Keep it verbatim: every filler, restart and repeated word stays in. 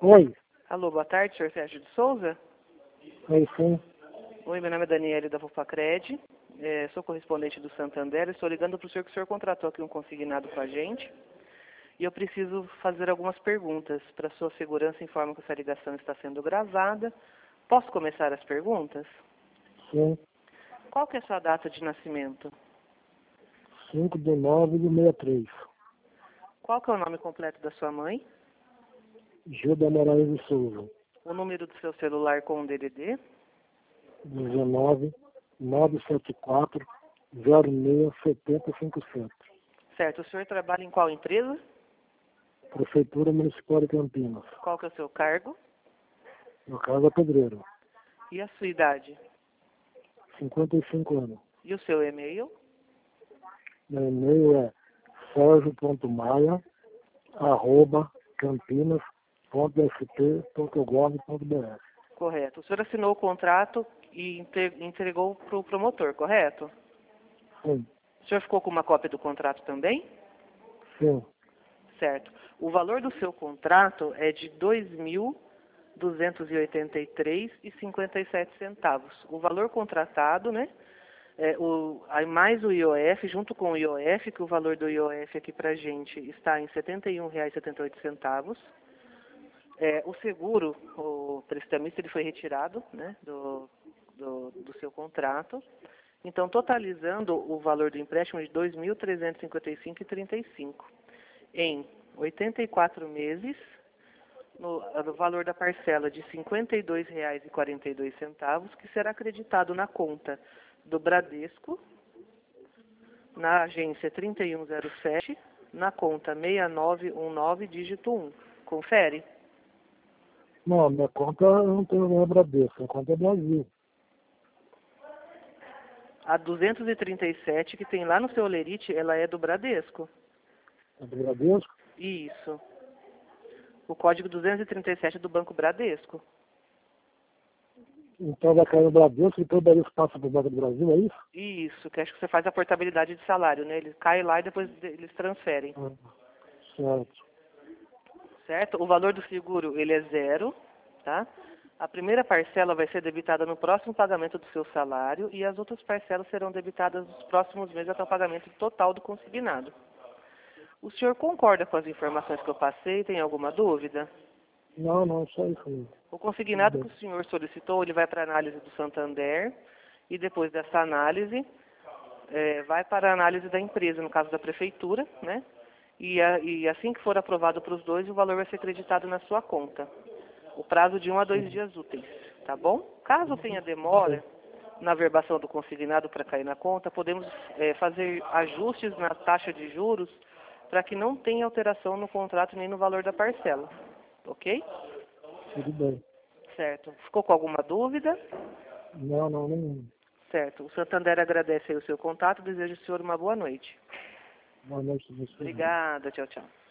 Oi. Alô, boa tarde, senhor Sérgio de Souza? Oi, sim. Oi, meu nome é Daniele da Vufacred, é, sou correspondente do Santander, estou ligando para o senhor que o senhor contratou aqui um consignado com a gente e eu preciso fazer algumas perguntas. Para sua segurança, informo que essa ligação está sendo gravada. Posso começar as perguntas? Sim. Qual que é a sua data de nascimento? cinco de nove de sessenta e três. Qual que é o nome completo da sua mãe? Gilda Moraes de Souza. O número do seu celular com o D D D? dezenove, nove sete quatro, zero seis, sete zero cinco sete. Certo, o senhor trabalha em qual empresa? Prefeitura Municipal de Campinas. Qual que é o seu cargo? No caso é pedreiro. E a sua idade? cinquenta e cinco anos. E o seu e-mail? Meu e-mail é sergio ponto maia arroba campinas ponto s p ponto gov ponto b r. Correto. O senhor assinou o contrato e entre- entregou para o promotor, correto? Sim, O senhor ficou com uma cópia do contrato também? sim. Certo. O valor do seu contrato é de dois mil duzentos e oitenta e três reais e cinquenta e sete centavos. O valor contratado, né? É, o, aí mais o I O F, junto com o I O F, que o valor do I O F aqui para a gente está em setenta e um reais e setenta e oito centavos. É, o seguro, o prestamista, ele foi retirado, né, do, do, do seu contrato. Então, totalizando o valor do empréstimo de dois mil trezentos e cinquenta e cinco reais e trinta e cinco centavos em oitenta e quatro meses, no, no valor da parcela de cinquenta e dois reais e quarenta e dois centavos, que será acreditado na conta do Bradesco, na agência trinta e um zero sete, na conta seis nove um nove, dígito um. Confere? Não, minha conta eu não tenho nenhuma Bradesco, minha conta é Brasil. A duzentos e trinta e sete que tem lá no seu Olerite, ela é do Bradesco. É do Bradesco? Isso. O código duzentos e trinta e sete é do Banco Bradesco. Então vai cair no Bradesco e todo isso passa para o Banco do Brasil, é isso? Isso, que acho que você faz a portabilidade de salário, né? Ele cai lá e depois eles transferem. Ah, certo. Certo? O valor do seguro, ele é zero, tá? A primeira parcela vai ser debitada no próximo pagamento do seu salário e as outras parcelas serão debitadas nos próximos meses até o pagamento total do consignado. O senhor concorda com as informações que eu passei? Tem alguma dúvida? Não, não, só isso mesmo. O Tudo consignado que bem. o senhor solicitou, ele vai para a análise do Santander e depois dessa análise, eh, vai para a análise da empresa, no caso da prefeitura, né? E, a- e assim que for aprovado para os dois, o valor vai ser acreditado na sua conta. O prazo de um a dois dias úteis, tá bom? Caso tenha Tudo bem. demora na verbação do consignado para cair na conta, podemos eh, fazer ajustes na taxa de juros para que não tenha alteração no contrato nem no valor da parcela, ok? Tudo bem. Certo. Ficou com alguma dúvida? Não, não, não. Certo. O Santander agradece aí o seu contato e deseja ao senhor uma boa noite. Boa noite para você. Obrigada. Tchau, tchau.